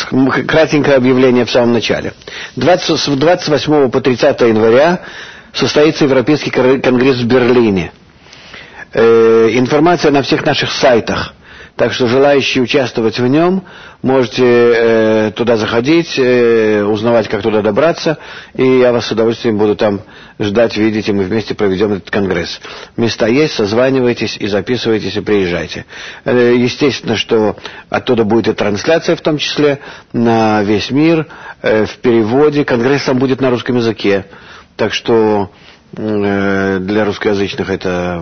кратенькое объявление в самом начале. С 28 по 30 января состоится Европейский конгресс в Берлине. Информация на всех наших сайтах. Так что желающие участвовать в нем, можете туда заходить, узнавать, как туда добраться, и я вас с удовольствием буду там ждать, видеть, и мы вместе проведем этот конгресс. Места есть, созванивайтесь и записывайтесь, и приезжайте. Естественно, что оттуда будет и трансляция, в том числе, на весь мир, в переводе. Конгресс сам будет на русском языке, так что для русскоязычных это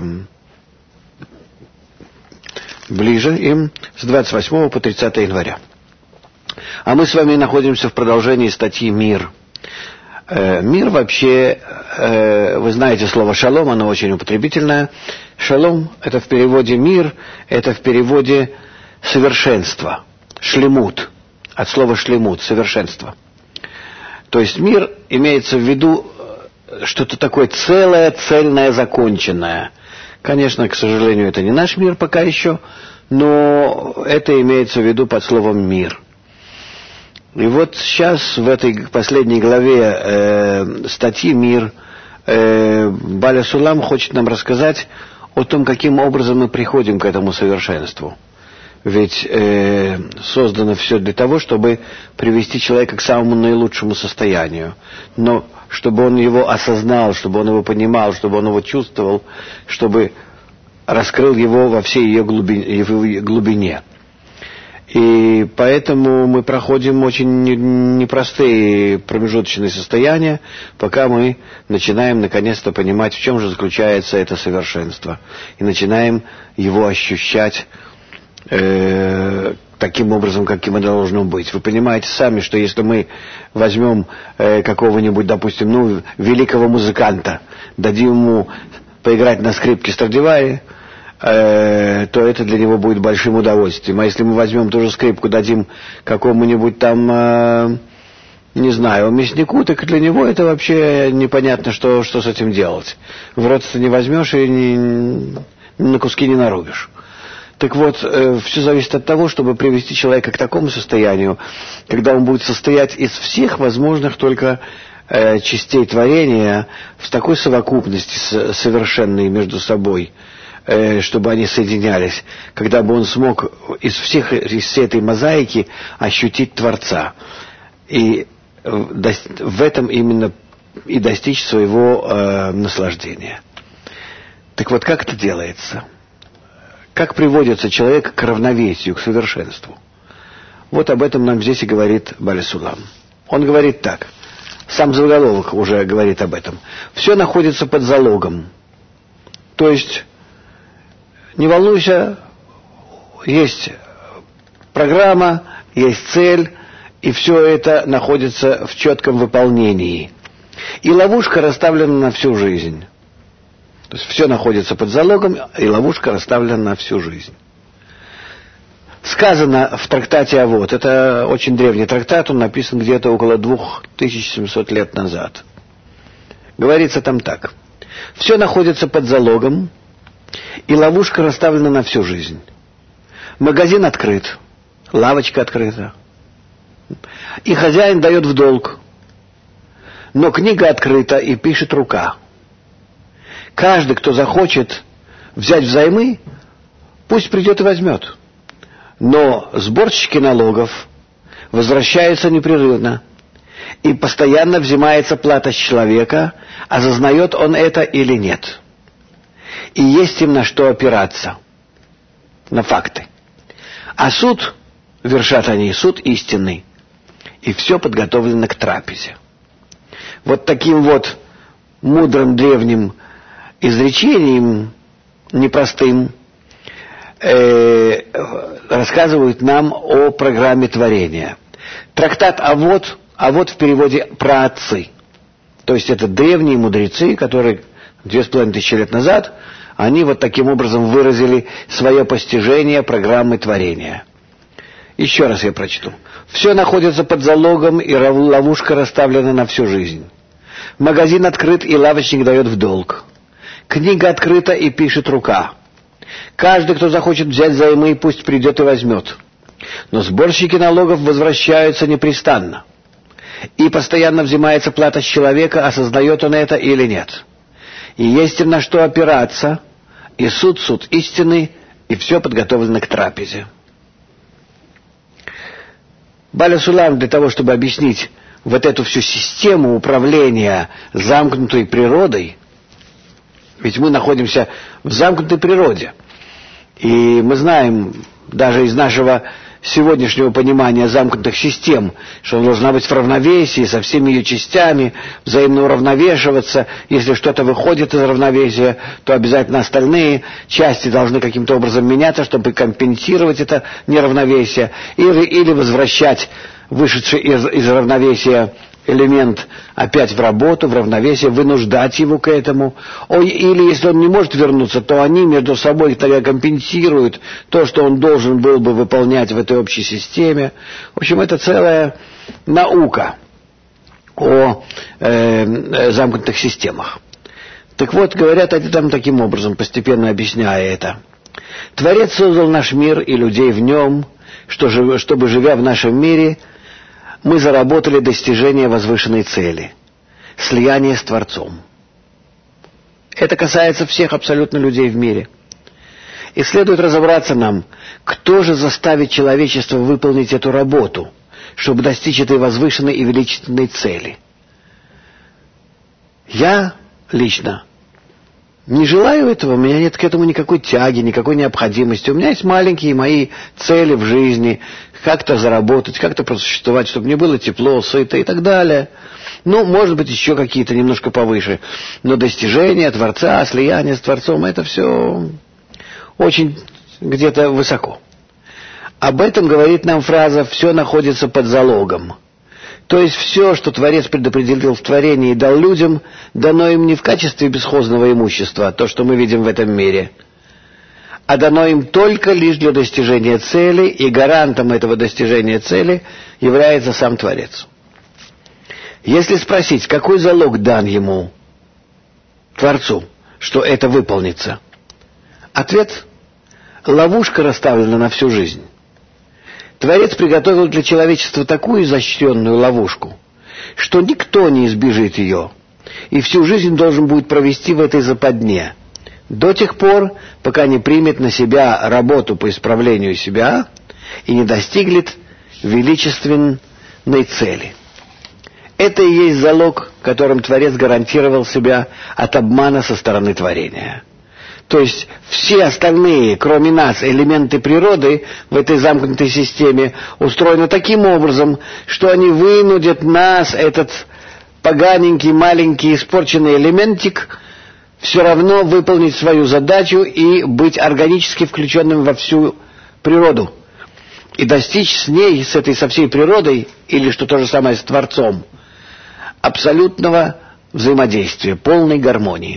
ближе им, с 28 по 30 января. А мы с вами находимся в продолжении статьи «Мир». Мир вообще, вы знаете слово «шалом», оно очень употребительное. Шалом — это в переводе «мир», это в переводе «совершенство», «шлемут», от слова «шлемут», «совершенство». То есть мир имеется в виду что-то такое целое, цельное, законченное. Конечно, к сожалению, это не наш мир пока еще, но это имеется в виду под словом «мир». И вот сейчас в этой последней главе статьи «Мир» Баля Сулам хочет нам рассказать о том, каким образом мы приходим к этому совершенству. Ведь создано все для того, чтобы привести человека к самому наилучшему состоянию. Но чтобы он его осознал, чтобы он его понимал, чтобы он его чувствовал, чтобы раскрыл его во всей ее глубине. И поэтому мы проходим очень непростые промежуточные состояния, пока мы начинаем наконец-то понимать, в чем же заключается это совершенство. И начинаем его ощущать таким образом, каким оно должно быть. Вы понимаете сами, что если мы возьмем какого-нибудь, допустим, великого музыканта, дадим ему поиграть на скрипке Страдивари, то это для него будет большим удовольствием. А если мы возьмем ту же скрипку, дадим какому-нибудь там, не знаю, мяснику, так для него это вообще непонятно, что с этим делать. В рот ты не возьмешь и на куски не нарубишь. Так вот, все зависит от того, чтобы привести человека к такому состоянию, когда он будет состоять из всех возможных только частей творения в такой совокупности совершенной между собой, чтобы они соединялись, когда бы он смог из всей этой мозаики ощутить Творца. И в этом именно и достичь своего наслаждения. Так вот, как это делается? Как приводится человек к равновесию, к совершенству? Вот об этом нам здесь и говорит Баля Сулам. Он говорит так. Сам заголовок уже говорит об этом. Все находится под залогом. То есть, не волнуйся, есть программа, есть цель, и все это находится в четком выполнении. И ловушка расставлена на всю жизнь. То есть все находится под залогом, и ловушка расставлена на всю жизнь. Сказано в трактате «Авот», это очень древний трактат, он написан где-то около 2700 лет назад. Говорится там так. Все находится под залогом, и ловушка расставлена на всю жизнь. Магазин открыт, лавочка открыта, и хозяин дает в долг. Но книга открыта, и пишет рука. Каждый, кто захочет взять взаймы, пусть придет и возьмет. Но сборщики налогов возвращаются непрерывно, и постоянно взимается плата с человека, осознает он это или нет. И есть им на что опираться, на факты. А суд, вершат они, суд истинный, и все подготовлено к трапезе. Вот таким вот мудрым древним изречением, непростым, рассказывают нам о программе творения. Трактат «Авот», «Авот» в переводе «праотцы». То есть это древние мудрецы, которые 2500 лет назад, они вот таким образом выразили свое постижение программы творения. Еще раз я прочту. Все находится под залогом, и ловушка расставлена на всю жизнь. Магазин открыт, и лавочник дает в долг. Книга открыта, и пишет рука. Каждый, кто захочет взять займы, пусть придет и возьмет. Но сборщики налогов возвращаются непрестанно. И постоянно взимается плата с человека, осознает он это или нет. И есть им на что опираться, и суд истины, и все подготовлено к трапезе. Баля Сулам для того, чтобы объяснить вот эту всю систему управления замкнутой природой, ведь мы находимся в замкнутой природе, и мы знаем даже из нашего сегодняшнего понимания замкнутых систем, что она должна быть в равновесии со всеми ее частями, взаимно уравновешиваться. Если что-то выходит из равновесия, то обязательно остальные части должны каким-то образом меняться, чтобы компенсировать это неравновесие, или возвращать вышедший из равновесия элемент опять в работу, в равновесие, вынуждать его к этому. Или если он не может вернуться, то они между собой тогда компенсируют то, что он должен был бы выполнять в этой общей системе. В общем, это целая наука о замкнутых системах. Так вот, говорят они там таким образом, постепенно объясняя это. Творец создал наш мир и людей в нем, чтобы, живя в нашем мире, мы заработали достижение возвышенной цели — слияние с Творцом. Это касается всех абсолютно людей в мире. И следует разобраться нам, кто же заставит человечество выполнить эту работу, чтобы достичь этой возвышенной и величественной цели. Я лично не желаю этого, у меня нет к этому никакой тяги, никакой необходимости. У меня есть маленькие мои цели в жизни, как-то заработать, как-то просуществовать, чтобы мне было тепло, сыто и так далее. Ну, может быть, еще какие-то немножко повыше. Но достижение Творца, слияние с Творцом — это все очень где-то высоко. Об этом говорит нам фраза «все находится под залогом». То есть все, что Творец предопределил в творении и дал людям, дано им не в качестве бесхозного имущества, то, что мы видим в этом мире, а дано им только лишь для достижения цели, и гарантом этого достижения цели является сам Творец. Если спросить, какой залог дан ему, Творцу, что это выполнится, ответ — ловушка расставлена на всю жизнь. Творец приготовил для человечества такую изощренную ловушку, что никто не избежит ее, и всю жизнь должен будет провести в этой западне, до тех пор, пока не примет на себя работу по исправлению себя и не достигнет величественной цели. Это и есть залог, которым Творец гарантировал себя от обмана со стороны творения. То есть все остальные, кроме нас, элементы природы в этой замкнутой системе устроены таким образом, что они вынудят нас, этот поганенький, маленький, испорченный элементик, все равно выполнить свою задачу и быть органически включенным во всю природу. И достичь с ней, со всей природой, или что то же самое с Творцом, абсолютного взаимодействия, полной гармонии.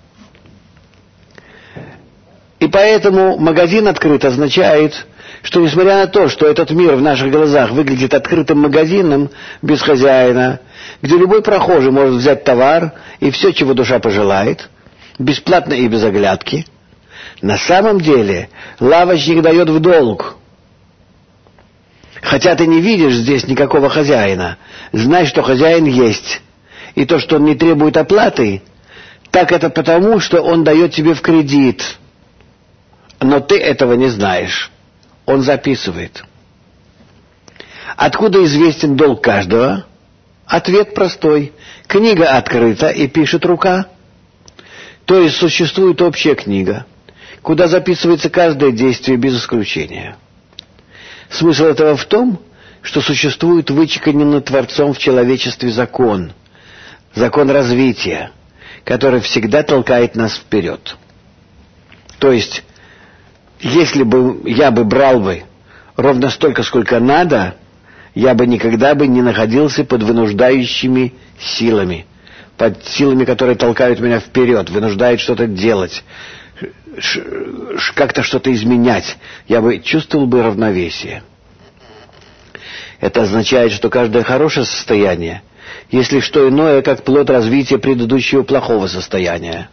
И поэтому магазин открыт означает, что несмотря на то, что этот мир в наших глазах выглядит открытым магазином без хозяина, где любой прохожий может взять товар и все, чего душа пожелает, бесплатно и без оглядки, на самом деле лавочник дает в долг. Хотя ты не видишь здесь никакого хозяина, знай, что хозяин есть. И то, что он не требует оплаты, так это потому, что он дает тебе в кредит. Но ты этого не знаешь. Он записывает. Откуда известен долг каждого? Ответ простой. Книга открыта и пишет рука. То есть существует общая книга, куда записывается каждое действие без исключения. Смысл этого в том, что существует вычеканенный Творцом в человечестве закон развития, который всегда толкает нас вперед. То есть, если бы я брал ровно столько, сколько надо, я бы никогда не находился под вынуждающими силами, под силами, которые толкают меня вперед, вынуждают что-то делать, как-то что-то изменять. Я чувствовал равновесие. Это означает, что каждое хорошее состояние, если что иное, как плод развития предыдущего плохого состояния.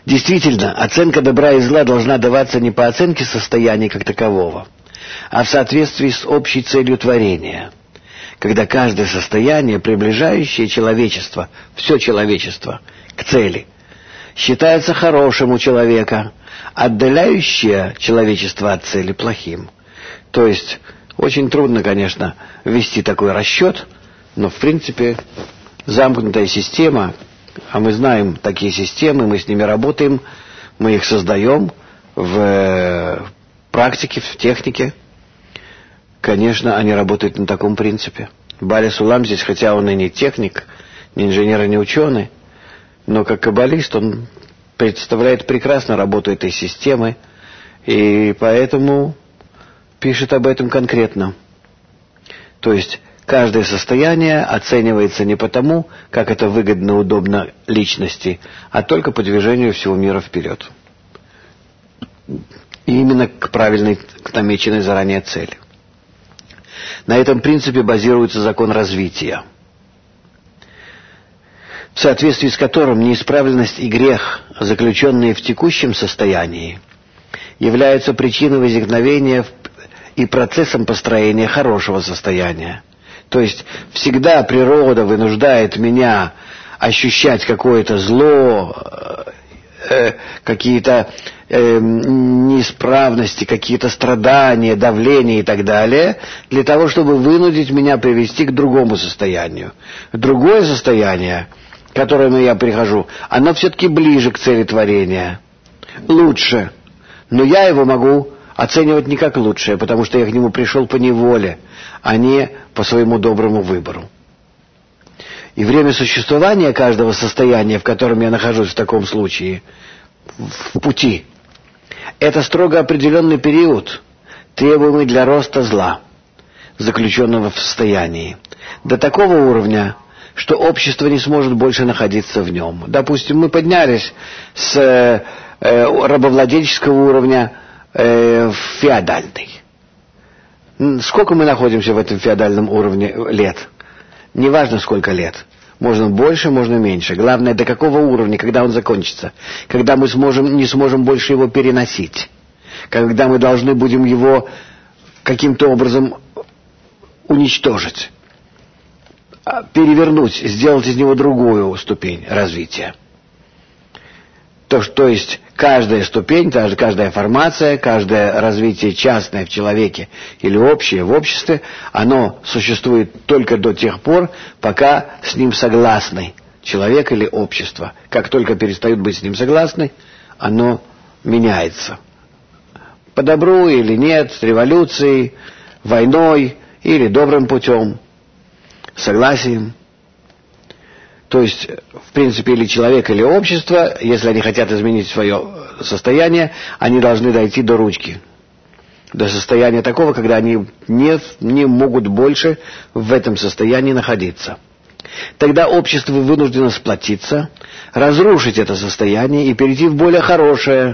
Действительно, оценка добра и зла должна даваться не по оценке состояния как такового, а в соответствии с общей целью творения, когда каждое состояние, приближающее человечество, все человечество, к цели, считается хорошим у человека, отдаляющее человечество от цели плохим. То есть, очень трудно, конечно, вести такой расчет, но, в принципе, замкнутая система, а мы знаем такие системы, мы с ними работаем, мы их создаем в практике, в технике. Конечно, они работают на таком принципе. Баля Сулам здесь, хотя он и не техник, не инженер и не ученый, но как каббалист он представляет прекрасно работу этой системы, и поэтому пишет об этом конкретно. То есть каждое состояние оценивается не потому, как это выгодно, удобно личности, а только по движению всего мира вперед. И именно к правильной, к намеченной заранее цели. На этом принципе базируется закон развития, в соответствии с которым неисправленность и грех, заключенные в текущем состоянии, являются причиной возникновения и процессом построения хорошего состояния. То есть всегда природа вынуждает меня ощущать какое-то зло, какие-то неисправности, какие-то страдания, давление и так далее, для того, чтобы вынудить меня привести к другому состоянию. Другое состояние, к которому я прихожу, оно все-таки ближе к цели творения, лучше. Но я его могу оценивать не как лучшее, потому что я к нему пришел по неволе, а не по своему доброму выбору. И время существования каждого состояния, в котором я нахожусь в таком случае, в пути, это строго определенный период, требуемый для роста зла, заключенного в состоянии, до такого уровня, что общество не сможет больше находиться в нем. Допустим, мы поднялись с рабовладельческого уровня в феодальный. Сколько мы находимся в этом феодальном уровне лет? Неважно, сколько лет. Можно больше, можно меньше. Главное, до какого уровня, когда он закончится. Когда мы не сможем больше его переносить. Когда мы должны будем его каким-то образом уничтожить. Перевернуть, сделать из него другую ступень развития. То есть каждая ступень, каждая формация, каждое развитие частное в человеке или общее в обществе, оно существует только до тех пор, пока с ним согласны человек или общество. Как только перестают быть с ним согласны, оно меняется. По добру или нет, с революцией, войной или добрым путем, согласием. То есть, в принципе, или человек, или общество, если они хотят изменить свое состояние, они должны дойти до ручки. До состояния такого, когда они не могут больше в этом состоянии находиться. Тогда общество вынуждено сплотиться, разрушить это состояние и перейти в более хорошее,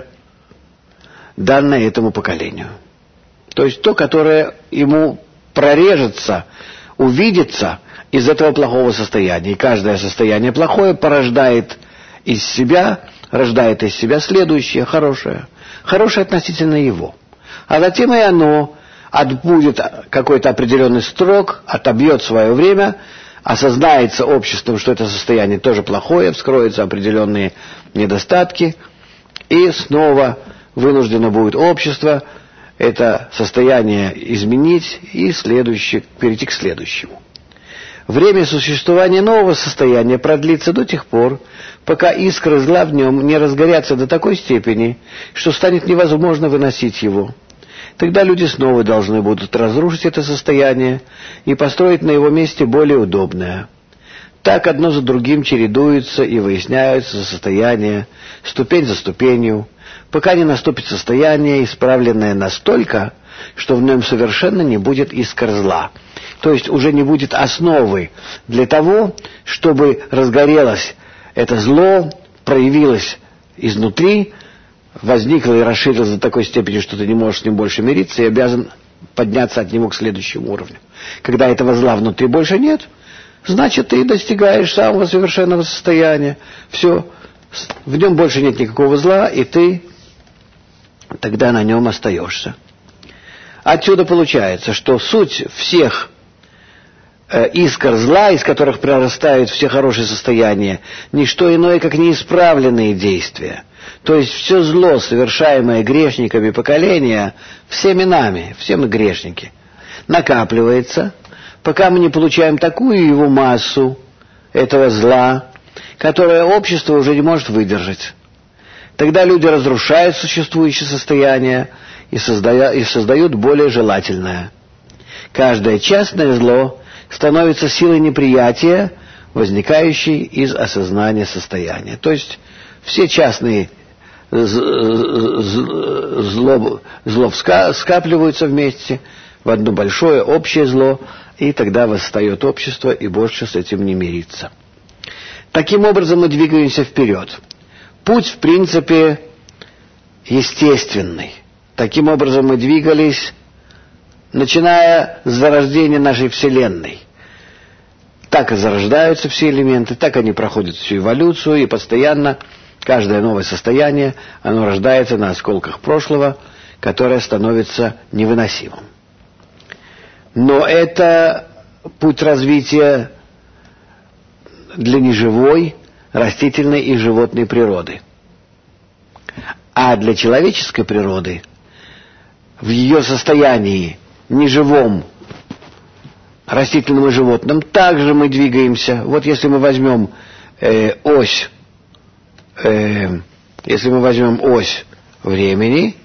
данное этому поколению. То есть то, которое ему прорежется, увидится из этого плохого состояния. И каждое состояние плохое рождает из себя следующее, хорошее. Хорошее относительно его. А затем и оно отбудет какой-то определенный срок, отобьет свое время, осознается обществом, что это состояние тоже плохое, вскроются определенные недостатки, и снова вынуждено будет общество это состояние изменить и перейти к следующему. Время существования нового состояния продлится до тех пор, пока искры зла в нем не разгорятся до такой степени, что станет невозможно выносить его. Тогда люди снова должны будут разрушить это состояние и построить на его месте более удобное. Так одно за другим чередуются и выясняются состояния, ступень за ступенью, пока не наступит состояние, исправленное настолько, что в нем совершенно не будет искр зла. То есть уже не будет основы для того, чтобы разгорелось это зло, проявилось изнутри, возникло и расширилось до такой степени, что ты не можешь с ним больше мириться и обязан подняться от него к следующему уровню. Когда этого зла внутри больше нет, значит, ты достигаешь самого совершенного состояния. Все, В нем больше нет никакого зла, и ты тогда на нем остаешься. Отсюда получается, что суть всех искр зла, из которых прорастают все хорошие состояния, не что иное, как неисправленные действия. То есть все зло, совершаемое грешниками поколения, всеми нами, все мы грешники, накапливается, пока мы не получаем такую его массу этого зла, которое общество уже не может выдержать. Тогда люди разрушают существующее состояние и создают более желательное. Каждое частное зло становится силой неприятия, возникающей из осознания состояния. То есть все частные зло скапливаются вместе в одно большое общее зло, и тогда восстает общество, и больше с этим не мирится. Таким образом мы двигаемся вперед. Путь, в принципе, естественный. Таким образом мы двигались, начиная с зарождения нашей Вселенной. Так и зарождаются все элементы, так они проходят всю эволюцию, и постоянно каждое новое состояние, оно рождается на осколках прошлого, которое становится невыносимым. Но это путь развития для неживой, растительной и животной природы. А для человеческой природы, в ее состоянии неживом, растительным и животным, также мы двигаемся. Вот если мы возьмем ось времени,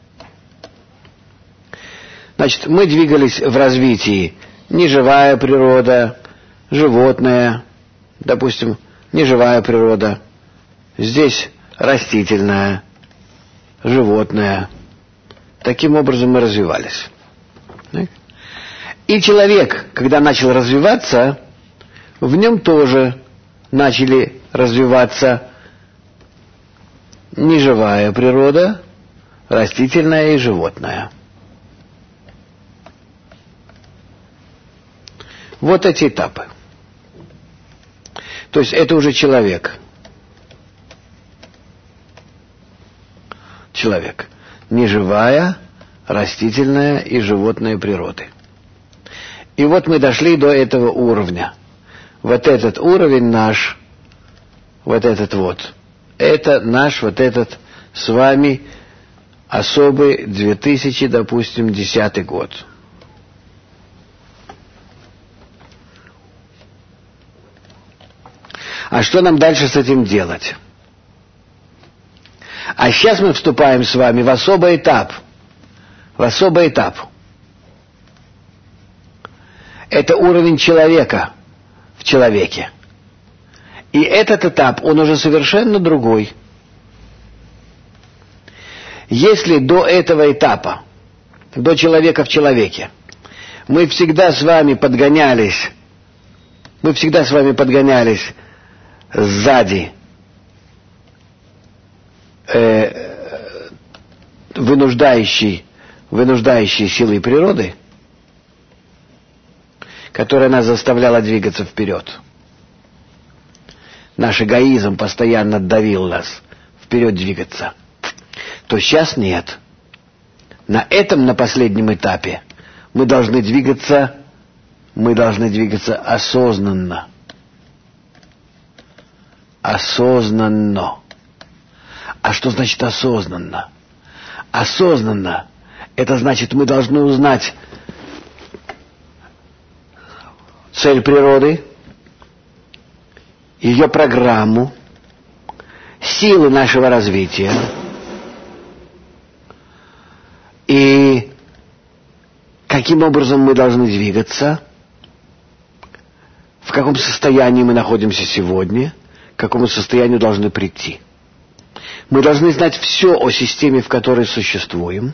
значит, мы двигались в развитии неживая природа, животная, допустим, неживая природа, здесь растительная, животная. Таким образом мы развивались. И человек, когда начал развиваться, в нем тоже начали развиваться неживая природа, растительная и животная. Вот эти этапы. То есть это уже человек. Человек. Неживая, растительная и животная природы. И вот мы дошли до этого уровня. Вот этот уровень наш, вот этот вот, это наш вот этот с вами особый 2000, допустим, 10 год. А что нам дальше с этим делать? А сейчас мы вступаем с вами в особый этап. В особый этап. Это уровень человека в человеке. И этот этап, он уже совершенно другой. Если до этого этапа, до человека в человеке, мы всегда с вами подгонялись сзади вынуждающей силой природы, которая нас заставляла двигаться вперед. Наш эгоизм постоянно давил нас вперед двигаться. То сейчас нет. На последнем этапе мы должны двигаться осознанно. Осознанно. А что значит осознанно? Осознанно — это значит, мы должны узнать цель природы, ее программу, силы нашего развития и каким образом мы должны двигаться, в каком состоянии мы находимся сегодня, к какому состоянию должны прийти. Мы должны знать все о системе, в которой существуем,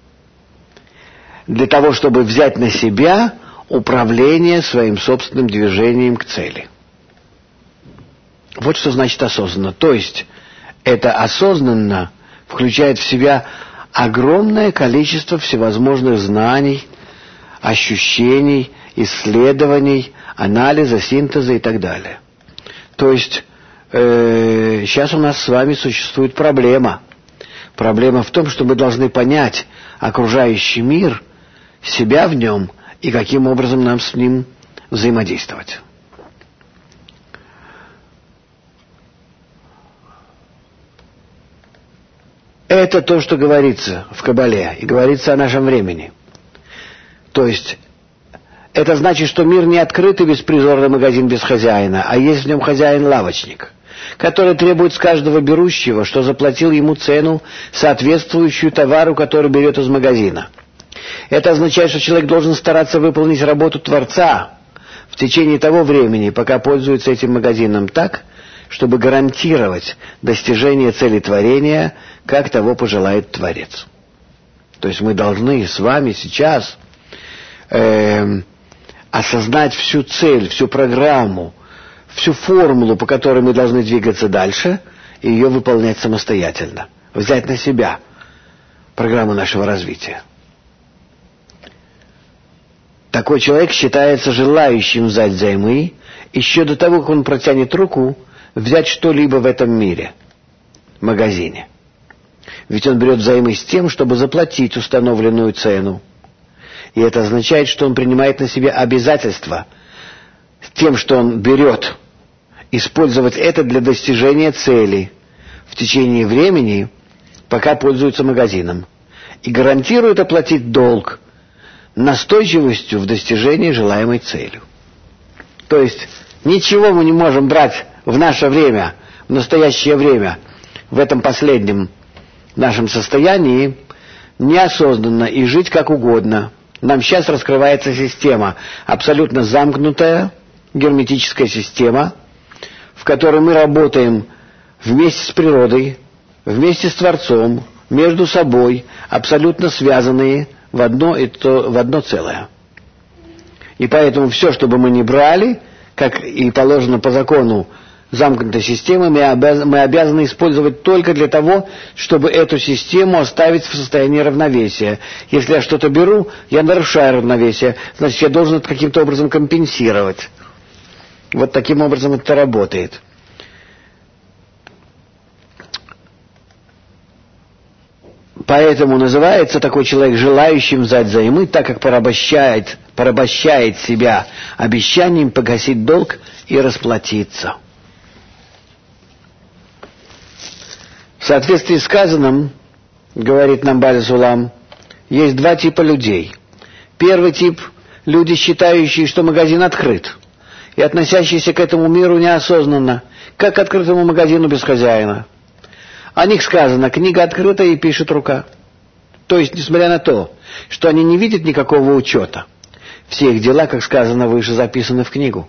для того, чтобы взять на себя управление своим собственным движением к цели. Вот что значит осознанно. То есть это осознанно включает в себя огромное количество всевозможных знаний, ощущений, исследований, анализа, синтеза и так далее. То есть сейчас у нас с вами существует проблема. Проблема в том, что мы должны понять окружающий мир, себя в нем и каким образом нам с ним взаимодействовать. Это то, что говорится в Кабале, и говорится о нашем времени. То есть, это значит, что мир не открытый беспризорный магазин без хозяина, а есть в нем хозяин-лавочник, который требует с каждого берущего, что заплатил ему цену, соответствующую товару, который берет из магазина. Это означает, что человек должен стараться выполнить работу Творца в течение того времени, пока пользуется этим магазином так, чтобы гарантировать достижение цели творения, как того пожелает Творец. То есть мы должны с вами сейчас осознать всю цель, всю программу, всю формулу, по которой мы должны двигаться дальше, и ее выполнять самостоятельно. Взять на себя программу нашего развития. Такой человек считается желающим взять взаймы еще до того, как он протянет руку, взять что-либо в этом мире, магазине. Ведь он берет взаймы с тем, чтобы заплатить установленную цену. И это означает, что он принимает на себя обязательство с тем, что он берет, использовать это для достижения цели в течение времени, пока пользуется магазином. И гарантирует оплатить долг настойчивостью в достижении желаемой цели. То есть ничего мы не можем брать в наше время, в настоящее время, в этом последнем нашем состоянии, неосознанно и жить как угодно. Нам сейчас раскрывается система, абсолютно замкнутая, герметическая система, в которой мы работаем вместе с природой, вместе с Творцом, между собой, абсолютно связанные в одно целое. И поэтому все, что бы мы ни брали, как и положено по закону замкнутой системы, мы обязаны использовать только для того, чтобы эту систему оставить в состоянии равновесия. Если я что-то беру, я нарушаю равновесие, значит, я должен это каким-то образом компенсировать. Вот таким образом это работает. Поэтому называется такой человек желающим взять взаймы, так как порабощает себя обещанием погасить долг и расплатиться. В соответствии с сказанным, говорит нам Бааль Сулам, есть два типа людей. Первый тип – люди, считающие, что магазин открыт, и относящиеся к этому миру неосознанно, как к открытому магазину без хозяина. О них сказано: книга открыта и пишет рука. То есть, несмотря на то, что они не видят никакого учета, все их дела, как сказано выше, записаны в книгу.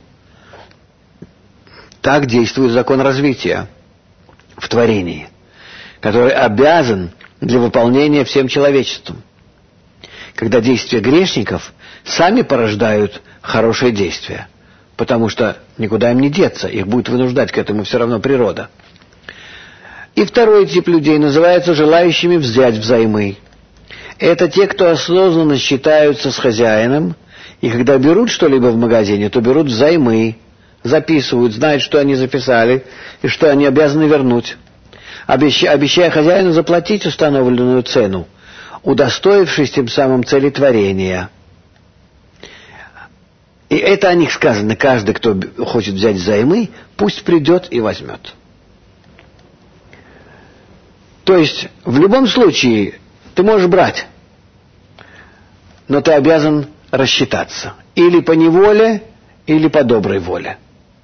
Так действует закон развития в творении, который обязан для выполнения всем человечеством. Когда действия грешников сами порождают хорошие действия, потому что никуда им не деться, их будет вынуждать к этому все равно природа. И второй тип людей называется желающими взять взаймы. Это те, кто осознанно считаются с хозяином, и когда берут что-либо в магазине, то берут взаймы, записывают, знают, что они записали, и что они обязаны вернуть, обещая хозяину заплатить установленную цену, удостоившись тем самым цели творения. И это о них сказано: каждый, кто хочет взять взаймы, пусть придет и возьмет. То есть, в любом случае, ты можешь брать, но ты обязан рассчитаться. Или по неволе, или по доброй воле.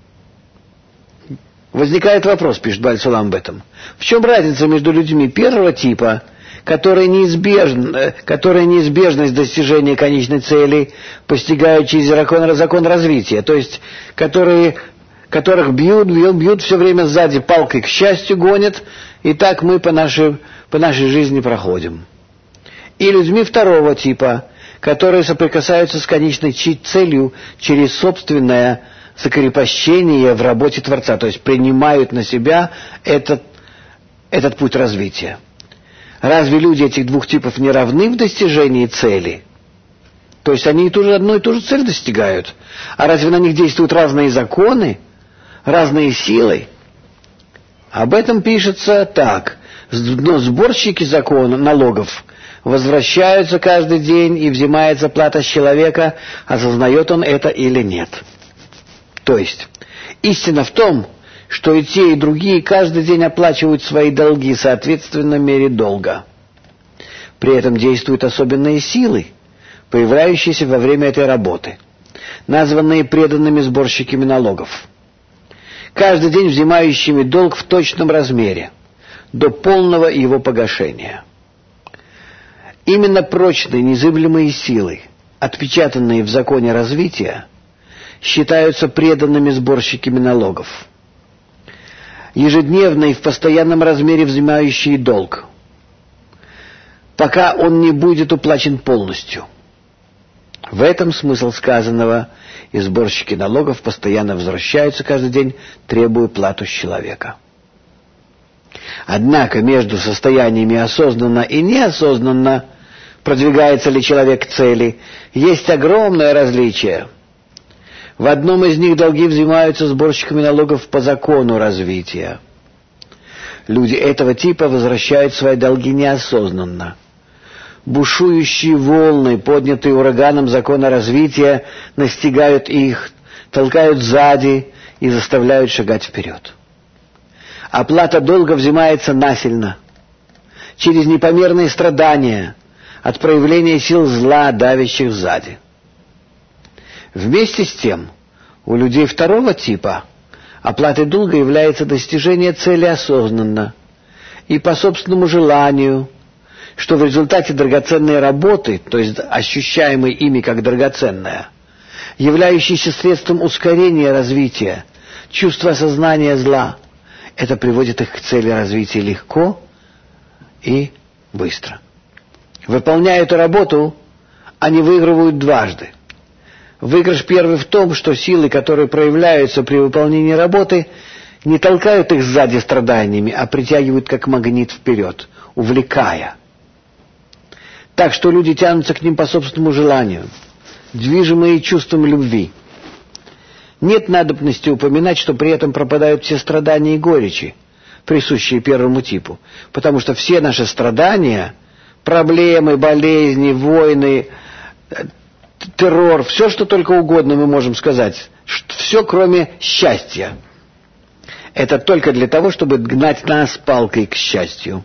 Возникает вопрос, пишет Бааль Сулам об этом. В чем разница между людьми первого типа, которые неизбежность достижения конечной цели постигают через закон развития, то есть которых бьют все время сзади палкой, к счастью гонят, и так мы по нашей жизни проходим. И людьми второго типа, которые соприкасаются с конечной целью через собственное закрепощение в работе Творца, то есть принимают на себя этот путь развития. Разве люди этих двух типов не равны в достижении цели? То есть они одну и ту же цель достигают. А разве на них действуют разные законы, разные силы? Об этом пишется так. Но сборщики закона, налогов, возвращаются каждый день, и взимается плата с человека, осознает он это или нет. То есть, истина в том, что и те, и другие каждый день оплачивают свои долги, соответственно, мере долга. При этом действуют особенные силы, появляющиеся во время этой работы, названные преданными сборщиками налогов, каждый день взимающими долг в точном размере, до полного его погашения. Именно прочные, незыблемые силы, отпечатанные в законе развития, считаются преданными сборщиками налогов, ежедневно и в постоянном размере взимающие долг, пока он не будет уплачен полностью. В этом смысл сказанного, и сборщики налогов постоянно возвращаются каждый день, требуя плату с человека. Однако между состояниями осознанно и неосознанно, продвигается ли человек к цели, есть огромное различие. В одном из них долги взимаются сборщиками налогов по закону развития. Люди этого типа возвращают свои долги неосознанно. Бушующие волны, поднятые ураганом закона развития, настигают их, толкают сзади и заставляют шагать вперед. Оплата долга взимается насильно, через непомерные страдания, от проявления сил зла, давящих сзади. Вместе с тем, у людей второго типа оплатой долга является достижение цели осознанно и по собственному желанию, что в результате драгоценной работы, то есть ощущаемой ими как драгоценная, являющейся средством ускорения развития, чувства осознания зла, это приводит их к цели развития легко и быстро. Выполняя эту работу, они выигрывают дважды. Выигрыш первый в том, что силы, которые проявляются при выполнении работы, не толкают их сзади страданиями, а притягивают как магнит вперед, увлекая. Так что люди тянутся к ним по собственному желанию, движимые чувством любви. Нет надобности упоминать, что при этом пропадают все страдания и горечи, присущие первому типу, потому что все наши страдания, проблемы, болезни, войны, террор, все, что только угодно мы можем сказать, все кроме счастья. Это только для того, чтобы гнать нас палкой к счастью.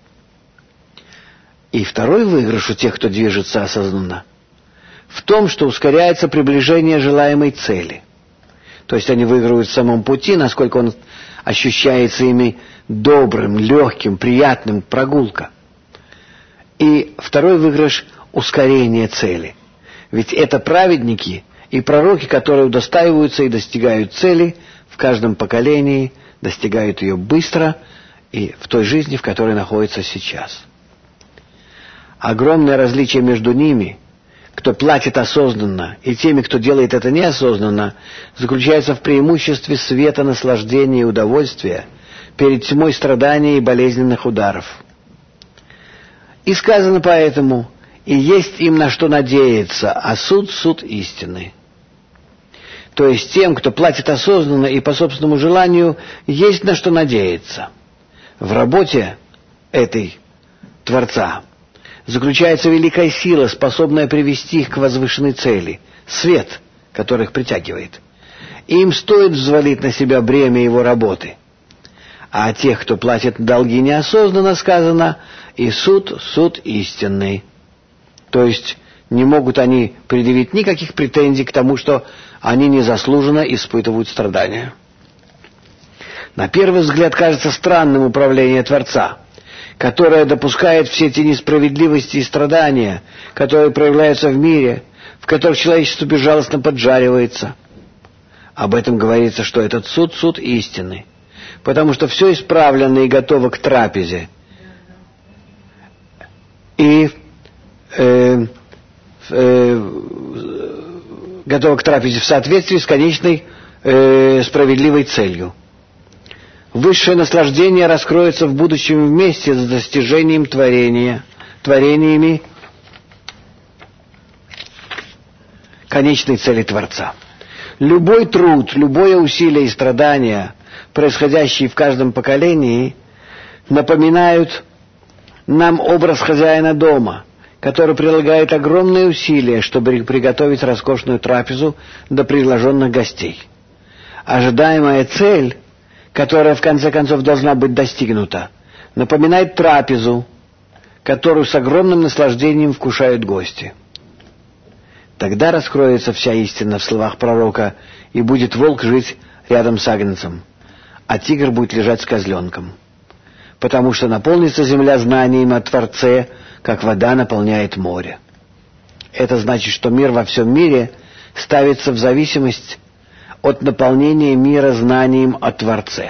И второй выигрыш у тех, кто движется осознанно, в том, что ускоряется приближение желаемой цели. То есть они выигрывают в самом пути, насколько он ощущается ими добрым, легким, приятным, прогулка. И второй выигрыш — ускорение цели. Ведь это праведники и пророки, которые удостаиваются и достигают цели в каждом поколении, достигают ее быстро и в той жизни, в которой находятся сейчас. Огромное различие между ними, кто платит осознанно, и теми, кто делает это неосознанно, заключается в преимуществе света, наслаждения и удовольствия перед тьмой страданий и болезненных ударов. И сказано поэтому: «И есть им на что надеяться, а суд — суд истины». То есть тем, кто платит осознанно и по собственному желанию, есть на что надеяться. В работе этой Творца заключается великая сила, способная привести их к возвышенной цели, свет, который их притягивает. И им стоит взвалить на себя бремя его работы. А тех, кто платит долги неосознанно, сказано: «И суд — суд истинный». То есть не могут они предъявить никаких претензий к тому, что они незаслуженно испытывают страдания. На первый взгляд кажется странным управление Творца, которое допускает все те несправедливости и страдания, которые проявляются в мире, в которых человечество безжалостно поджаривается. Об этом говорится, что этот суд — суд истины, потому что все исправлено и готово к трапезе. И готово к трапезе в соответствии с конечной справедливой целью. Высшее наслаждение раскроется в будущем вместе с достижением творениями конечной цели Творца. Любой труд, любое усилие и страдание, происходящие в каждом поколении, напоминают нам образ хозяина дома, который прилагает огромные усилия, чтобы приготовить роскошную трапезу для приглашенных гостей. Ожидаемая цель, которая в конце концов должна быть достигнута, напоминает трапезу, которую с огромным наслаждением вкушают гости. Тогда раскроется вся истина в словах пророка, и будет волк жить рядом с агнцем, а тигр будет лежать с козленком. Потому что наполнится земля знанием о Творце, как вода наполняет море. Это значит, что мир во всем мире ставится в зависимость от наполнения мира знанием о Творце.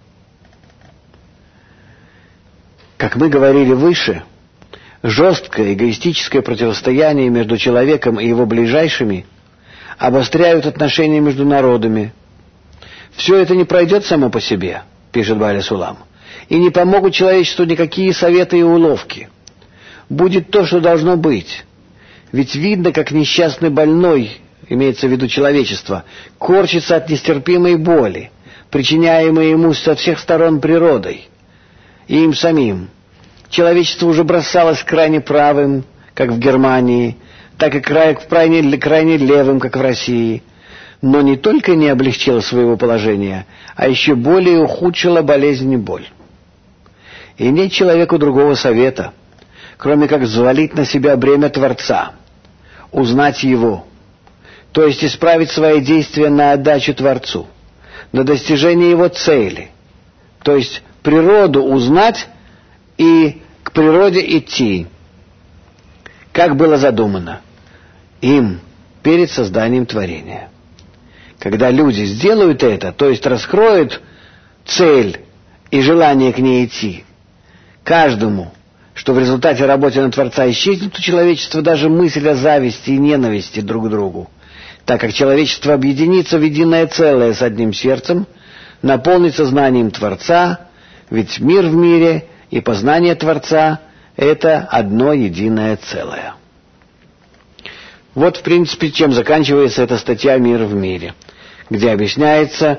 Как мы говорили выше, жесткое эгоистическое противостояние между человеком и его ближайшими обостряют отношения между народами. Все это не пройдет само по себе, пишет Бааль Сулам, и не помогут человечеству никакие советы и уловки. Будет то, что должно быть. Ведь видно, как несчастный больной, имеется в виду человечество, корчится от нестерпимой боли, причиняемой ему со всех сторон природой и им самим. Человечество уже бросалось крайне правым, как в Германии, так и крайне левым, как в России, но не только не облегчило своего положения, а еще более ухудшило болезнь и боль. И нет человеку другого совета, кроме как взвалить на себя бремя Творца, узнать Его, то есть исправить свои действия на отдачу Творцу, на достижение Его цели, то есть природу узнать и к природе идти, как было задумано им перед созданием творения. Когда люди сделают это, то есть раскроют цель и желание к ней идти, каждому, что в результате работы на Творца исчезнет у человечества даже мысль о зависти и ненависти друг к другу, так как человечество объединится в единое целое с одним сердцем, наполнится знанием Творца, ведь мир в мире и познание Творца — это одно единое целое. Вот, в принципе, чем заканчивается эта статья «Мир в мире», где объясняется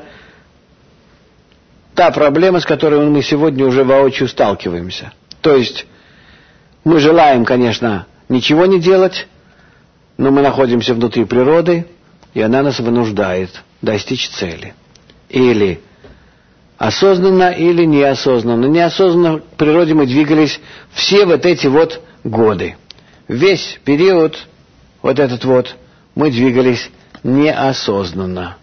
та проблема, с которой мы сегодня уже воочию сталкиваемся. То есть мы желаем, конечно, ничего не делать, но мы находимся внутри природы, и она нас вынуждает достичь цели. Или осознанно, или неосознанно. Неосознанно к природе мы двигались все вот эти вот годы. Весь период вот этот вот мы двигались неосознанно.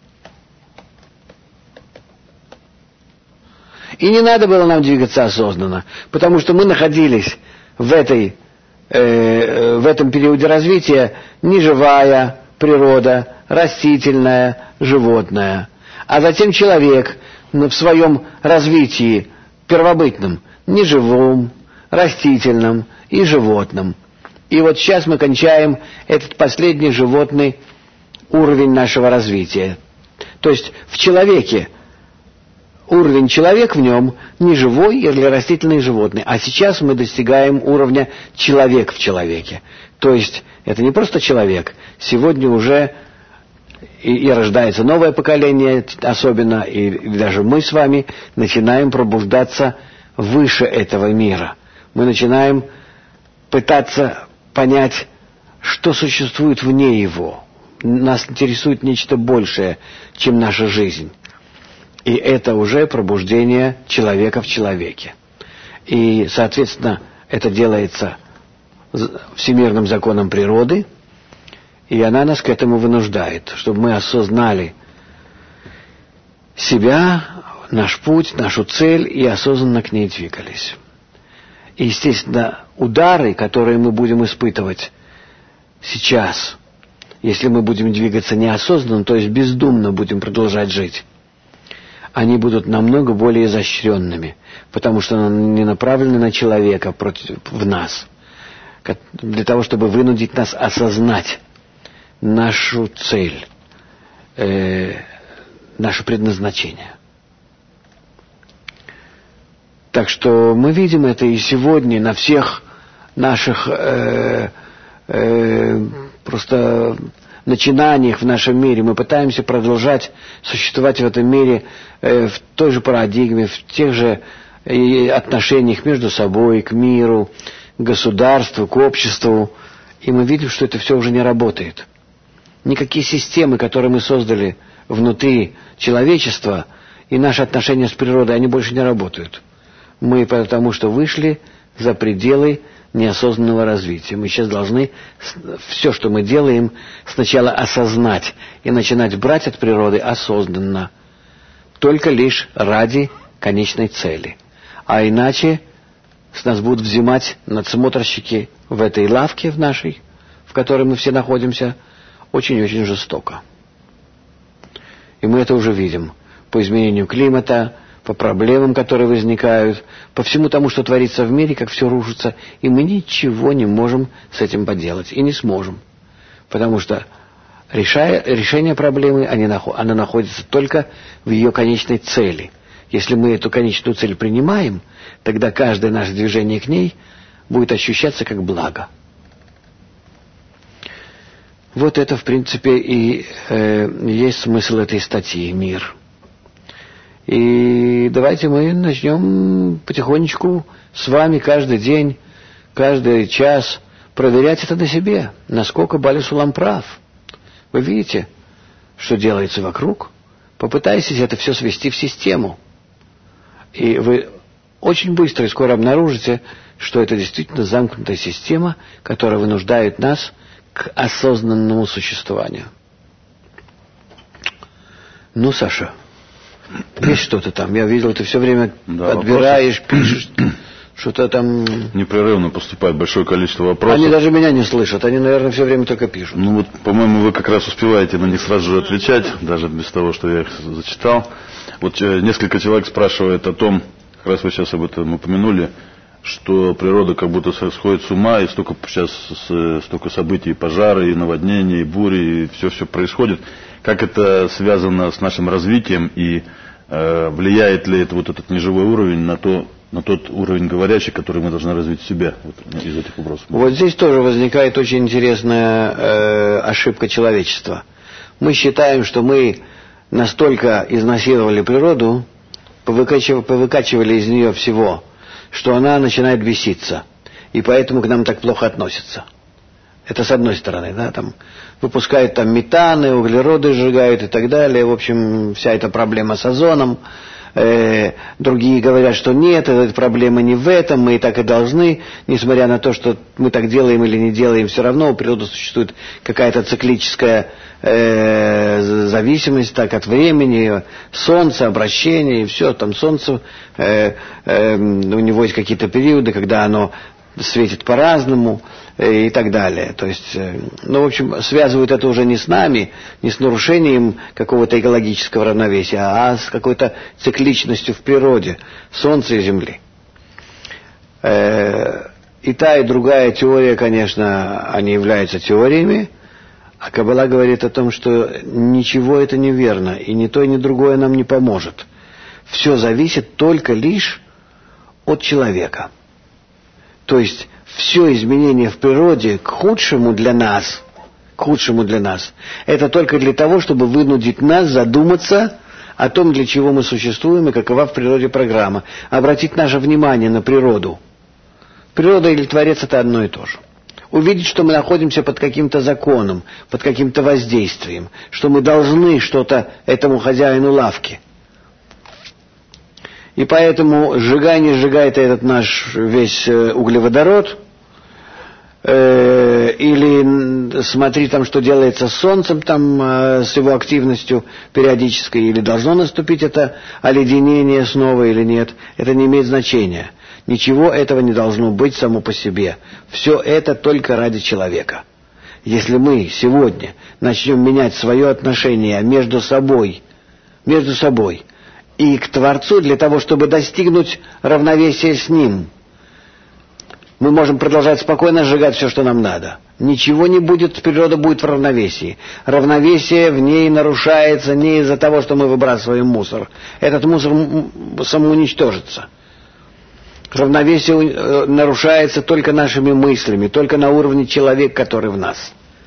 И не надо было нам двигаться осознанно, потому что мы находились в этом периоде развития неживая природа, растительная, животная. А затем человек в своем развитии первобытном, неживом, растительном и животном. И вот сейчас мы кончаем этот последний животный уровень нашего развития. То есть в человеке уровень человек в нем не живой или растительный животный, а сейчас мы достигаем уровня человек в человеке. То есть это не просто человек, сегодня уже и рождается новое поколение, особенно, и даже мы с вами начинаем пробуждаться выше этого мира. Мы начинаем пытаться понять, что существует вне его. Нас интересует нечто большее, чем наша жизнь. И это уже пробуждение человека в человеке. И, соответственно, это делается всемирным законом природы, и она нас к этому вынуждает, чтобы мы осознали себя, наш путь, нашу цель, и осознанно к ней двигались. И, естественно, удары, которые мы будем испытывать сейчас, если мы будем двигаться неосознанно, то есть бездумно будем продолжать жить, они будут намного более изощренными, потому что они не направлены на человека в нас, для того, чтобы вынудить нас осознать нашу цель, наше предназначение. Так что мы видим это и сегодня на всех наших просто начинаниях в нашем мире. Мы пытаемся продолжать существовать в этом мире в той же парадигме, в тех же отношениях между собой, к миру, к государству, к обществу. И мы видим, что это все уже не работает. Никакие системы, которые мы создали внутри человечества, и наши отношения с природой, они больше не работают. Мы потому что вышли за пределы неосознанного развития. Мы сейчас должны все, что мы делаем, сначала осознать и начинать брать от природы осознанно. Только лишь ради конечной цели. А иначе с нас будут взимать надсмотрщики в этой лавке в нашей, в которой мы все находимся, очень-очень жестоко. И мы это уже видим по изменению климата, по проблемам, которые возникают, по всему тому, что творится в мире, как все рушится, и мы ничего не можем с этим поделать, и не сможем. Потому что решение проблемы, она находится только в ее конечной цели. Если мы эту конечную цель принимаем, тогда каждое наше движение к ней будет ощущаться как благо. Вот это, в принципе, и есть смысл этой статьи «Мир». И давайте мы начнем потихонечку с вами каждый день, каждый час проверять это на себе, насколько Бали Сулам прав. Вы видите, что делается вокруг? Попытайтесь это все свести в систему. И вы очень быстро и скоро обнаружите, что это действительно замкнутая система, которая вынуждает нас к осознанному существованию. Ну, Саша, есть что-то там? Я видел, ты все время отбираешь, пишешь, что-то там... Непрерывно поступает большое количество вопросов. Они даже меня не слышат, они, наверное, все время только пишут. Ну вот, по-моему, вы как раз успеваете на них сразу же отвечать, даже без того, что я их зачитал. Вот несколько человек спрашивает о том, как раз вы сейчас об этом упомянули, что природа как будто сходит с ума, и столько сейчас столько событий, и пожары, и наводнения, и бури, и все происходит. Как это связано с нашим развитием, и влияет ли это вот этот неживой уровень на тот уровень говорящий, который мы должны развить в себе, вот, из этих вопросов? Вот здесь тоже возникает очень интересная ошибка человечества. Мы считаем, что мы настолько изнасиловали природу, повыкачивали из нее всего, что она начинает беситься, и поэтому к нам так плохо относятся. Это с одной стороны, да, там выпускают там метаны, углероды сжигают и так далее. В общем, вся эта проблема с озоном. Другие говорят, что нет, эта проблема не в этом, мы и так и должны, несмотря на то, что мы так делаем или не делаем, все равно у природы существует какая-то циклическая зависимость так, от времени, солнца, обращения, и все, там солнце, у него есть какие-то периоды, когда оно светит по-разному и так далее. То есть, ну, в общем, связывают это уже не с нами, не с нарушением какого-то экологического равновесия, а с какой-то цикличностью в природе, Солнца и Земли. И та, и другая теория, конечно, они являются теориями, а Каббала говорит о том, что ничего это не верно, и ни то, ни другое нам не поможет. Все зависит только лишь от человека. То есть все изменение в природе к худшему для нас, это только для того, чтобы вынудить нас задуматься о том, для чего мы существуем и какова в природе программа. Обратить наше внимание на природу. Природа или Творец — это одно и то же. Увидеть, что мы находимся под каким-то законом, под каким-то воздействием, что мы должны что-то этому хозяину лавки. И поэтому сжигай, не сжигай этот наш весь углеводород, или смотри там, что делается с Солнцем, там, с его активностью периодической, или должно наступить это оледенение снова или нет, это не имеет значения. Ничего этого не должно быть само по себе. Все это только ради человека. Если мы сегодня начнем менять свое отношение между собой и к Творцу для того, чтобы достигнуть равновесия с Ним, мы можем продолжать спокойно сжигать все, что нам надо. Ничего не будет, природа будет в равновесии. Равновесие в ней нарушается не из-за того, что мы выбрасываем мусор. Этот мусор самоуничтожится. Равновесие нарушается только нашими мыслями, только на уровне человека, который в нас.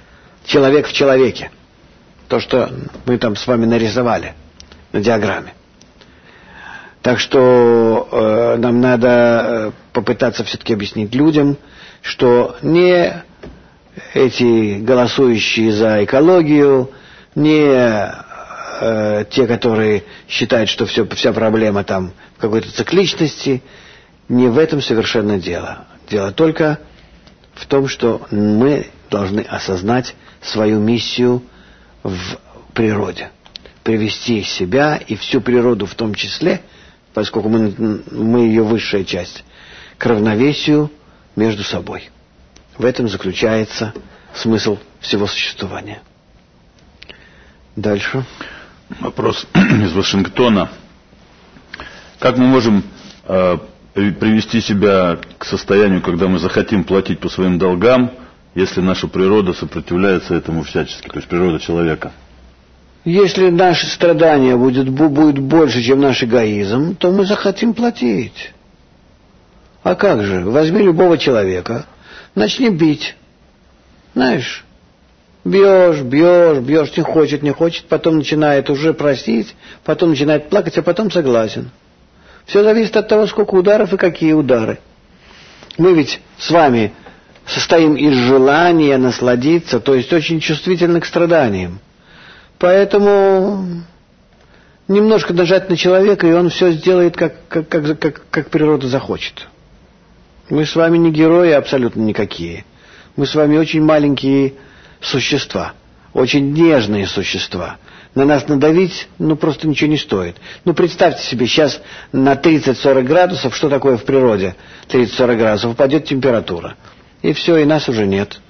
человек в человеке. То, что мы там с вами нарисовали на диаграмме. Так что нам надо попытаться все-таки объяснить людям, что не эти голосующие за экологию, не те, которые считают, что вся проблема там в какой-то цикличности, не в этом совершенно дело. Дело только в том, что мы должны осознать свою миссию в природе. Привести себя и всю природу в том числе, поскольку мы ее высшая часть, к равновесию между собой. В этом заключается смысл всего существования. Дальше. Вопрос из Вашингтона. Как мы можем привести себя к состоянию, когда мы захотим платить по своим долгам, если наша природа сопротивляется этому всячески, то есть природа человека? Если наше страдание будет больше, чем наш эгоизм, то мы захотим платить. А как же? Возьми любого человека, начни бить. Знаешь, бьешь, не хочет, потом начинает уже просить, потом начинает плакать, а потом согласен. Все зависит от того, сколько ударов и какие удары. Мы ведь с вами состоим из желания насладиться, то есть очень чувствительны к страданиям. Поэтому немножко нажать на человека, и он все сделает, как природа захочет. Мы с вами не герои абсолютно никакие. Мы с вами очень маленькие существа, очень нежные существа. На нас надавить, просто ничего не стоит. Представьте себе, сейчас на 30-40 градусов, что такое в природе? 30-40 градусов, упадет температура. И все, и нас уже нет.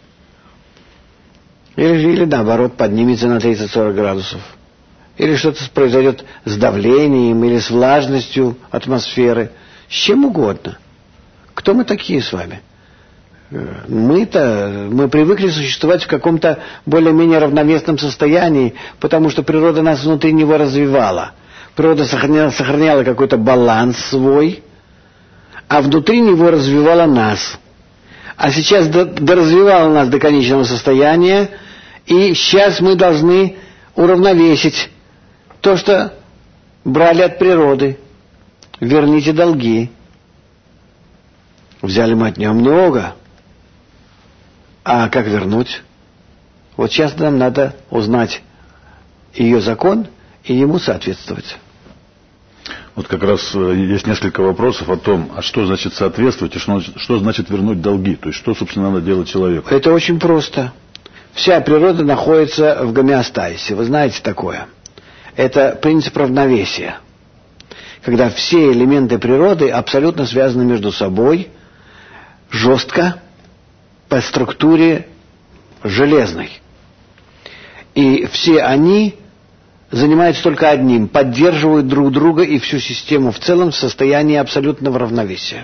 Или наоборот, поднимется на 30-40 градусов. Или что-то произойдет с давлением, или с влажностью атмосферы. С чем угодно. Кто мы такие с вами? Мы привыкли существовать в каком-то более-менее равновесном состоянии, потому что природа нас внутри него развивала. Природа сохраняла какой-то баланс свой, а внутри него развивала нас. А сейчас доразвивала нас до конечного состояния, и сейчас мы должны уравновесить то, что брали от природы. Верните долги. Взяли мы от нее много. А как вернуть? Вот сейчас нам надо узнать ее закон и ему соответствовать. Вот как раз есть несколько вопросов о том, а что значит соответствовать и что значит вернуть долги. То есть что, собственно, надо делать человеку. Это очень просто. Вся природа находится в гомеостазисе. Вы знаете такое? Это принцип равновесия. Когда все элементы природы абсолютно связаны между собой, жестко, по структуре железной. И все они занимаются только одним, поддерживают друг друга и всю систему в целом в состоянии абсолютного равновесия.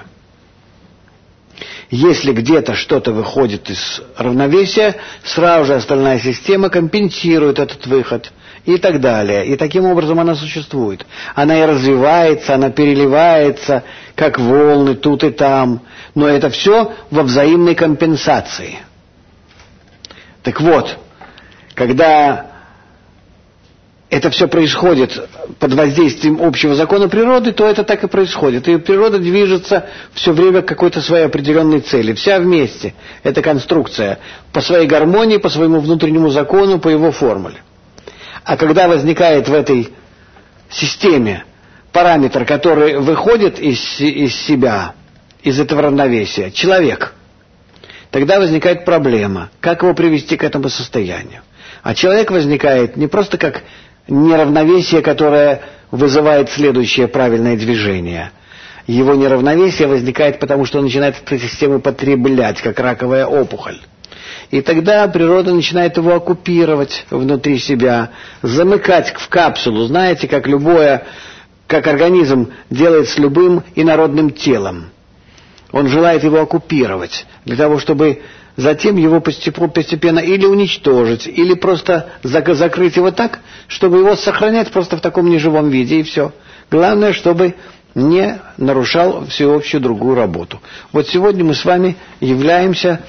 Если где-то что-то выходит из равновесия, сразу же остальная система компенсирует этот выход и так далее. И таким образом она существует. Она и развивается, она переливается, как волны тут и там. Но это все во взаимной компенсации. Так вот, когда это все происходит под воздействием общего закона природы, то это так и происходит. И природа движется все время к какой-то своей определенной цели. Вся вместе. Это конструкция. По своей гармонии, по своему внутреннему закону, по его формуле. А когда возникает в этой системе параметр, который выходит из себя, из этого равновесия, человек, тогда возникает проблема. Как его привести к этому состоянию? А человек возникает не просто как неравновесие, которое вызывает следующее правильное движение. Его неравновесие возникает потому, что он начинает эту систему потреблять, как раковая опухоль. И тогда природа начинает его оккупировать внутри себя, замыкать в капсулу. Знаете, как организм делает с любым инородным телом. Он желает его оккупировать, для того, чтобы затем его постепенно или уничтожить, или просто закрыть его так, чтобы его сохранять просто в таком неживом виде, и все. Главное, чтобы не нарушал всеобщую другую работу. Вот сегодня мы с вами являемся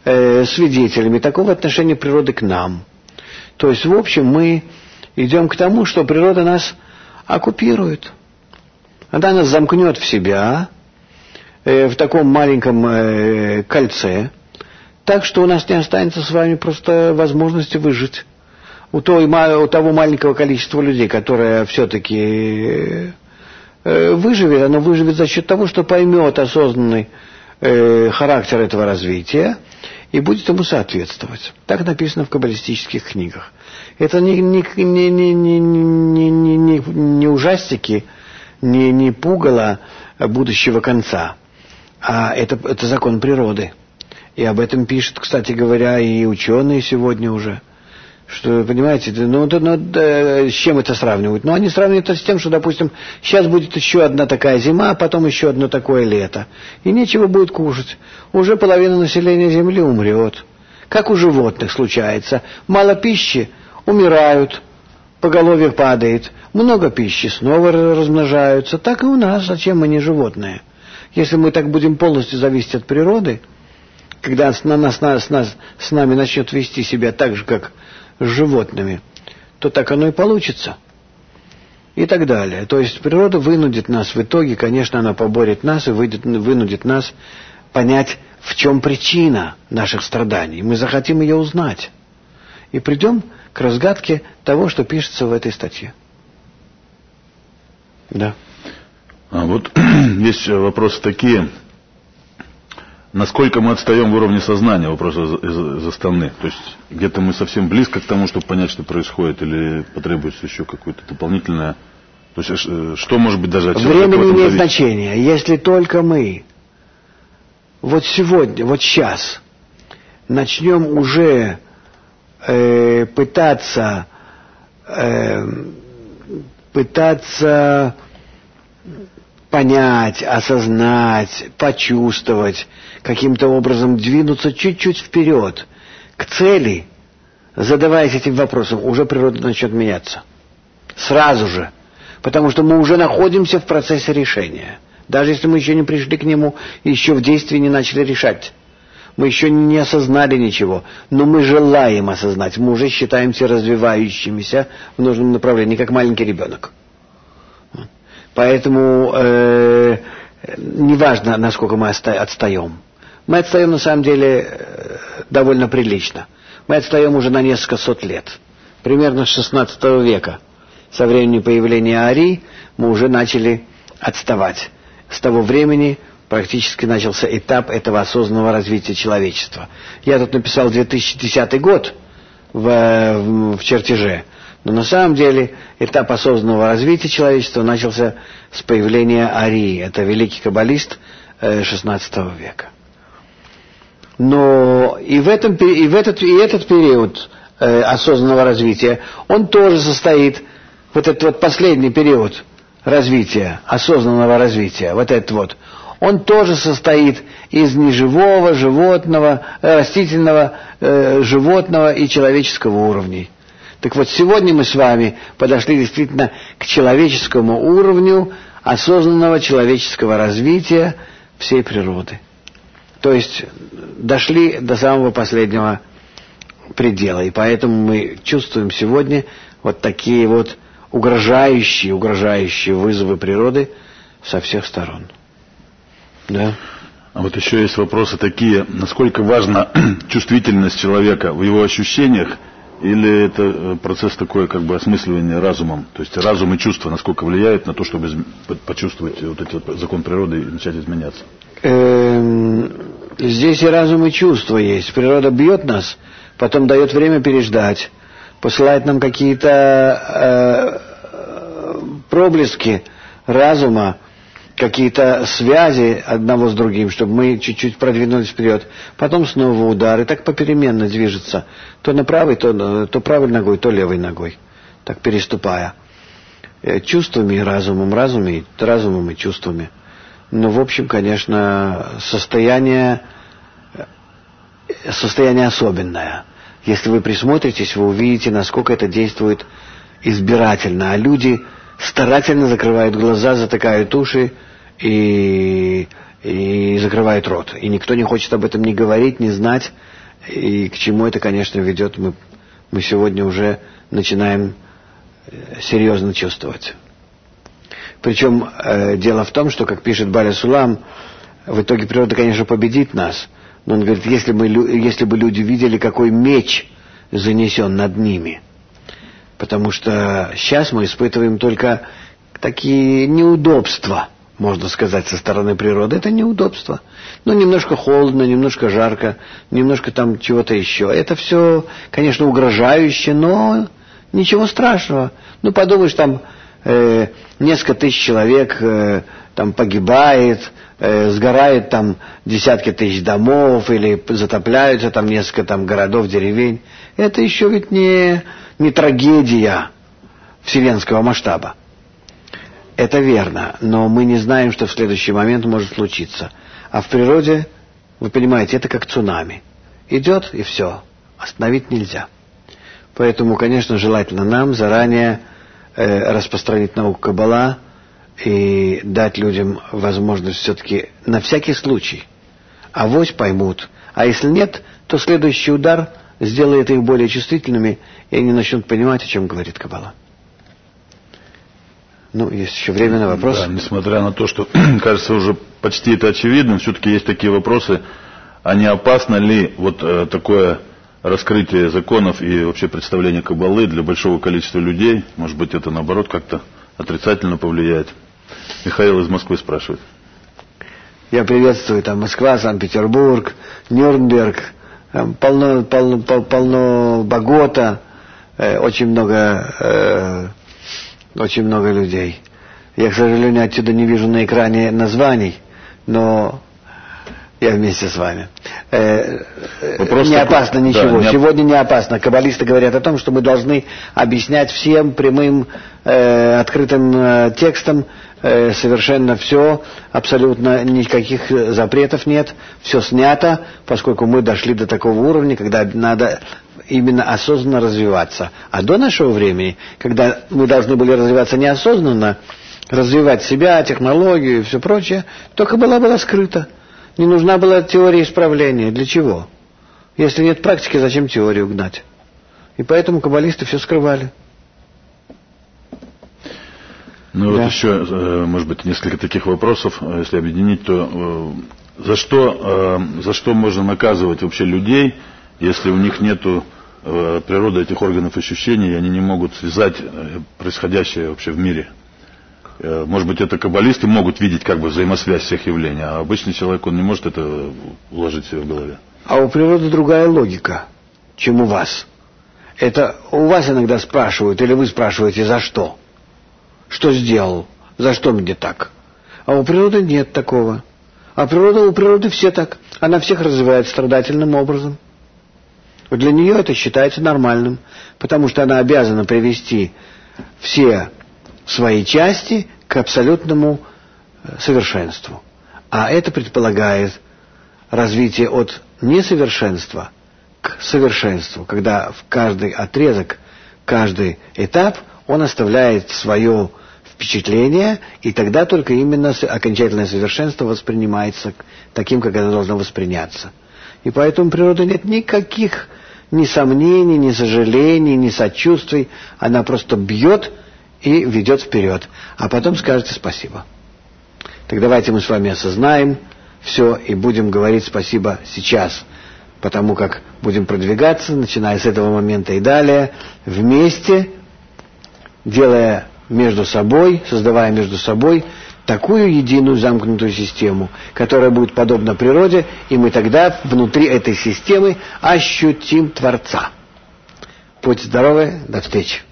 свидетелями такого отношения природы к нам. То есть, в общем, мы идем к тому, что природа нас оккупирует. Она нас замкнет в себя, в таком маленьком кольце, так что у нас не останется с вами просто возможности выжить. У того маленького количества людей, которое все-таки выживет, оно выживет за счет того, что поймет осознанный характер этого развития и будет ему соответствовать. Так написано в каббалистических книгах. Это не ужастики, не пугало будущего конца, а это закон природы. И об этом пишут, кстати говоря, и ученые сегодня уже. Что, понимаете, с чем это сравнивают? Они сравнивают это с тем, что, допустим, сейчас будет еще одна такая зима, а потом еще одно такое лето. И нечего будет кушать. Уже половина населения Земли умрет. Как у животных случается. Мало пищи, умирают, поголовье падает. Много пищи, снова размножаются. Так и у нас. Зачем мы не животные? Если мы так будем полностью зависеть от природы, когда с нами начнет вести себя так же, как с животными, то так оно и получится. И так далее. То есть природа вынудит нас в итоге, конечно, она поборет нас и вынудит нас понять, в чем причина наших страданий. Мы захотим ее узнать. И придем к разгадке того, что пишется в этой статье. Да. Вот есть вопросы такие. Насколько мы отстаем в уровне сознания, вопросы заставны. То есть где-то мы совсем близко к тому, чтобы понять, что происходит, или потребуется еще какое-то дополнительное... То есть что может быть даже от человека? Время не имеет значения. Если только мы вот сегодня, вот сейчас начнем уже пытаться понять, осознать, почувствовать, каким-то образом двинуться чуть-чуть вперед к цели, задаваясь этим вопросом, уже природа начнет меняться. Сразу же. Потому что мы уже находимся в процессе решения. Даже если мы еще не пришли к нему, еще в действии не начали решать. Мы еще не осознали ничего, но мы желаем осознать. Мы уже считаемся развивающимися в нужном направлении, как маленький ребенок. Поэтому неважно, насколько мы отстаем. Мы отстаем на самом деле довольно прилично. Мы отстаем уже на несколько сот лет. Примерно с XVI века. Со времени появления Арии мы уже начали отставать. С того времени практически начался этап этого осознанного развития человечества. Я тут написал 2010 год в чертеже. Но на самом деле этап осознанного развития человечества начался с появления Арии. Это великий каббалист XVI века. Но этот период осознанного развития, он тоже состоит, вот этот вот последний период развития, осознанного развития, вот этот вот, он тоже состоит из неживого, животного, растительного, животного и человеческого уровней. Так вот, сегодня мы с вами подошли действительно к человеческому уровню осознанного человеческого развития всей природы. То есть дошли до самого последнего предела. И поэтому мы чувствуем сегодня вот такие вот угрожающие вызовы природы со всех сторон. Да. А вот еще есть вопросы такие. Насколько важна чувствительность человека в его ощущениях, или это процесс такой, как бы, осмысливания разумом? То есть разум и чувства насколько влияют на то, чтобы почувствовать вот этот закон природы и начать изменяться? Здесь и разум, и чувство есть. Природа бьет нас, потом дает время переждать, посылает нам какие-то проблески разума, какие-то связи одного с другим, чтобы мы чуть-чуть продвинулись вперед. Потом снова удар, и так попеременно движется. То на правой, то правой ногой, то левой ногой. Так переступая. Чувствами и разумом, разумом и чувствами. Но, в общем, конечно, состояние особенное. Если вы присмотритесь, вы увидите, насколько это действует избирательно. А люди старательно закрывают глаза, затыкают уши и и закрывает рот. И никто не хочет об этом ни говорить, ни знать. И к чему это, конечно, ведет, мы сегодня уже начинаем серьезно чувствовать. Причем дело в том, что, как пишет Баля Сулам, в итоге природа, конечно, победит нас. Но он говорит, если бы люди видели, какой меч занесен над ними. Потому что сейчас мы испытываем только такие неудобства, можно сказать, со стороны природы. Это неудобство. Ну, немножко холодно, немножко жарко, немножко там чего-то еще. Это все, конечно, угрожающе, но ничего страшного. Ну, подумаешь, там несколько тысяч человек там погибает, сгорает там десятки тысяч домов или затопляются там несколько там городов, деревень. Это еще ведь не трагедия вселенского масштаба. Это верно, но мы не знаем, что в следующий момент может случиться. А в природе, вы понимаете, это как цунами. Идет и все, остановить нельзя. Поэтому, конечно, желательно нам заранее распространить науку Каббала и дать людям возможность все-таки на всякий случай. Авось поймут. А если нет, то следующий удар сделает их более чувствительными, и они начнут понимать, о чем говорит Каббала. Ну, есть еще время на вопрос. Да, несмотря на то, что, кажется, уже почти это очевидно, все-таки есть такие вопросы, а не опасно ли вот такое раскрытие законов и вообще представление Каббалы для большого количества людей? Может быть, это, наоборот, как-то отрицательно повлияет? Михаил из Москвы спрашивает. Я приветствую, там Москва, Санкт-Петербург, Нюрнберг, полно Богота, очень много людей. Я, к сожалению, отсюда не вижу на экране названий, но я вместе с вами. Не опасно ничего. Да, сегодня не опасно. Каббалисты говорят о том, что мы должны объяснять всем прямым, открытым текстом совершенно все, абсолютно никаких запретов нет, все снято, поскольку мы дошли до такого уровня, когда надо именно осознанно развиваться. А до нашего времени, когда мы должны были развиваться неосознанно, развивать себя, технологию и все прочее, то Каббала была скрыта. Не нужна была теория исправления. Для чего? Если нет практики, зачем теорию гнать? И поэтому каббалисты все скрывали. Ну да. Вот еще, может быть, несколько таких вопросов, если объединить, то за что можно наказывать вообще людей, если у них нету природы этих органов ощущений, и они не могут связать происходящее вообще в мире? Может быть, это каббалисты могут видеть как бы взаимосвязь всех явлений, а обычный человек, он не может это уложить себе в голове. А у природы другая логика, чем у вас. Это у вас иногда спрашивают, или вы спрашиваете, за что? Что сделал? За что мне так? А у природы нет такого. А у природы все так. Она всех развивает страдательным образом. Для нее это считается нормальным, потому что она обязана привести все свои части к абсолютному совершенству. А это предполагает развитие от несовершенства к совершенству, когда в каждый отрезок, каждый этап он оставляет свое впечатление, и тогда только именно окончательное совершенство воспринимается таким, как оно должно восприняться. И поэтому у природы нет никаких ни сомнений, ни сожалений, ни сочувствий. Она просто бьет и ведет вперед. А потом скажете спасибо. Так давайте мы с вами осознаем все и будем говорить спасибо сейчас. Потому как будем продвигаться, начиная с этого момента и далее, вместе, делая между собой, создавая между собой такую единую замкнутую систему, которая будет подобна природе, и мы тогда внутри этой системы ощутим Творца. Будьте здоровы, до встречи.